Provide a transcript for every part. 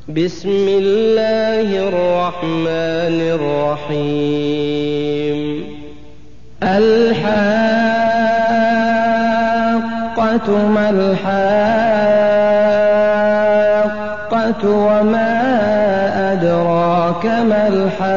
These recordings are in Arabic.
بسم الله الرحمن الرحيم الحاقة ما الحاقة وما أدراك ما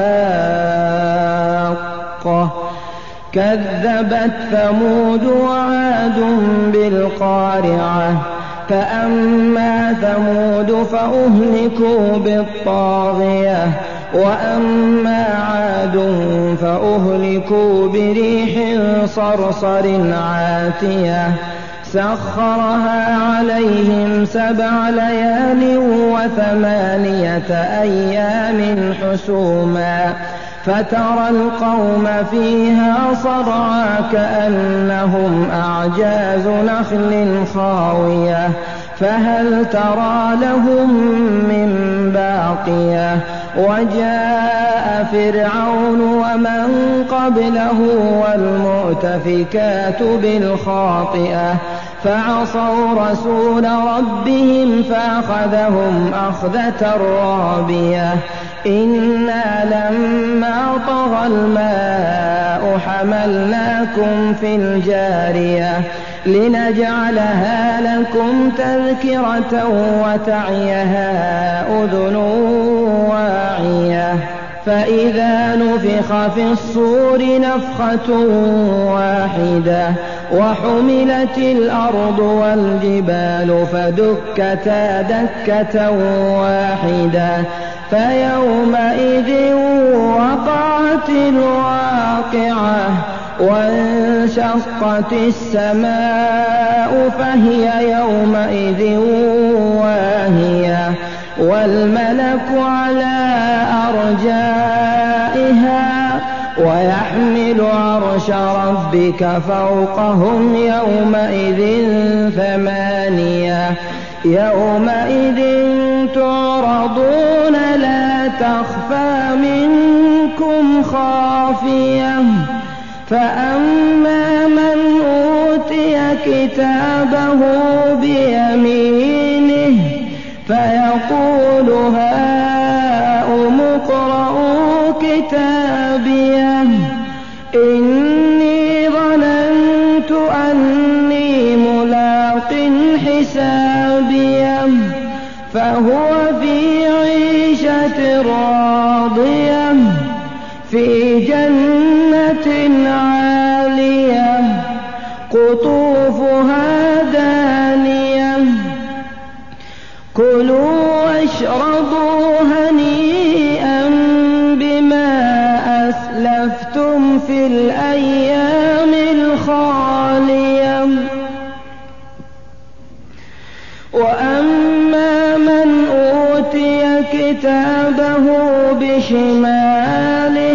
الحاقة كذبت ثمود وعاد بالقارعة فأما ثمود فأهلكوا بالطاغية وأما عاد فأهلكوا بريح صرصر عاتية سخرها عليهم 7 ليال و8 أيام حسوما فترى القوم فيها صرعى كأنهم أعجاز نخل خاوية فهل ترى لهم من باقية وجاء فرعون ومن قبله والمؤتفكات بالخاطئة فعصوا رسول ربهم فأخذهم أخذة رابية إنا لما طغى الماء حملناكم في الجارية لنجعلها لكم تذكرة وتعيها أذن واعية فإذا نفخ في الصور نفخة واحدة وحملت الأرض والجبال فدكتا دكة واحدة فيومئذ وقعت الواقعة وانشقت السماء فهي يومئذ واهية والملك على أرجائها ويحمل عرش ربك فوقهم يومئذ 8 يومئذ تعرضون لا تخفى منكم خافية فأما من أوتي كتابه بيمينه فيقول هاؤم اقرءوا كتابيه إني ظننت أني ملاق حسابيه فهو في عيشة راضية في جنة عالية قطوفها دانية كلوا واشربوا هنيئا بما أسلفتم في الأيام الخالية وأما من أوتي كتابه بشماله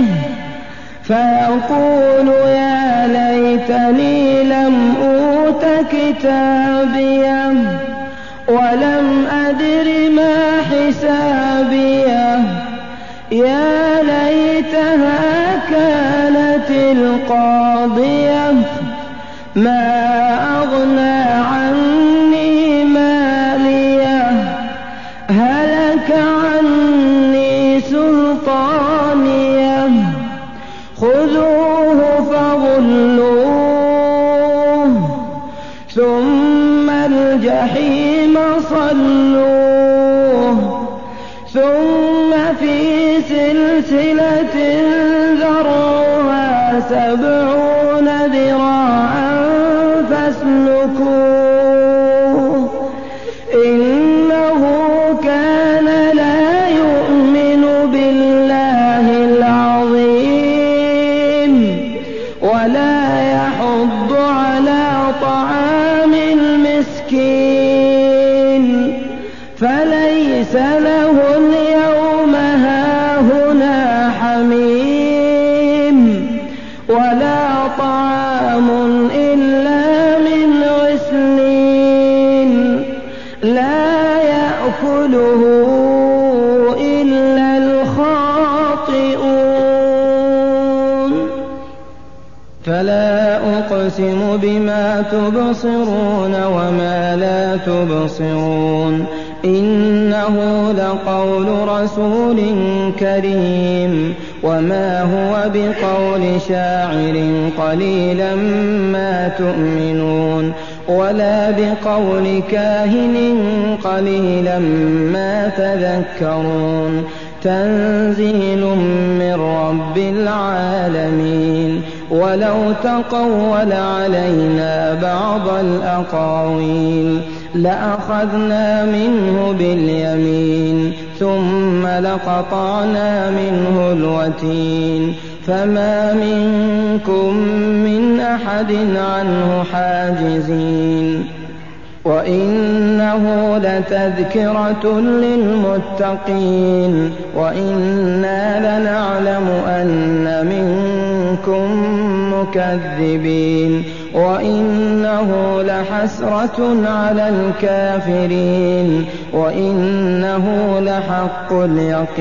فيقول يا ليتني لم أوت كتابيه ولم أدر ما حسابيه يا ليتها كانت القاضية ما أغنى عني ماليه هلك عني سلطانيه خذوه فغلوه ثم الجحيم صلوه ثم في سلسلة ذرعها 70 ذراعا فاسلكوه إنه كان لا يؤمن بالله العظيم ولا يحض على طعام المسكين فليس له اليوم هاهنا حميم ولا طعام إلا من غسلين لا يأكله إلا الخاطئون فلا أقسم بما تبصرون وما لا تبصرون إنه لقول رسول كريم وما هو بقول شاعر قليلا ما تؤمنون ولا بقول كاهن قليلا ما تذكرون تنزيل من رب العالمين ولو تقول علينا بعض الأقاويل لأخذنا منه باليمين ثم لقطعنا منه الوتين فما منكم من أحد عنه حاجزين وإنه لتذكرة للمتقين وإنا لنعلم أن منكم مكذبين وإنه لحسرة على الكافرين وإنه لحق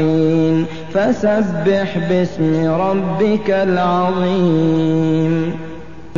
اليقين فسبح باسم ربك العظيم.